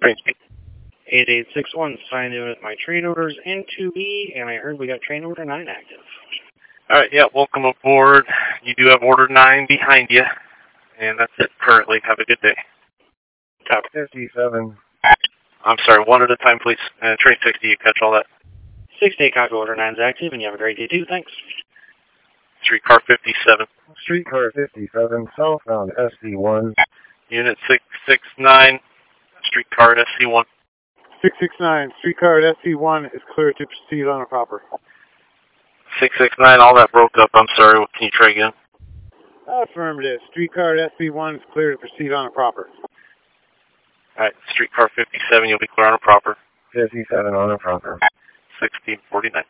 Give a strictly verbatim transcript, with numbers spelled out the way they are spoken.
Train speed. eight eight six one, signed in with my train orders N two B, and I heard we got train order nine active. All right, yeah, welcome aboard. You do have order nine behind you, and that's it currently. Have a good day. Top fifty-seven. I'm sorry, one at a time, please. Uh, train sixty, you catch all that. sixty-eight, copy, order nine's active, and you have a great day too, thanks. Streetcar fifty-seven. Streetcar fifty-seven, southbound S C one. Unit six six nine, streetcar at S C one. six six nine, streetcar at S C one is clear to proceed on a proper. six six nine, all that broke up. I'm sorry, what can you try again? Affirmative. Streetcar at S C one is clear to proceed on a proper. All right, streetcar fifty-seven, you'll be clear on a proper. fifty-seven on a proper. sixteen forty-nine.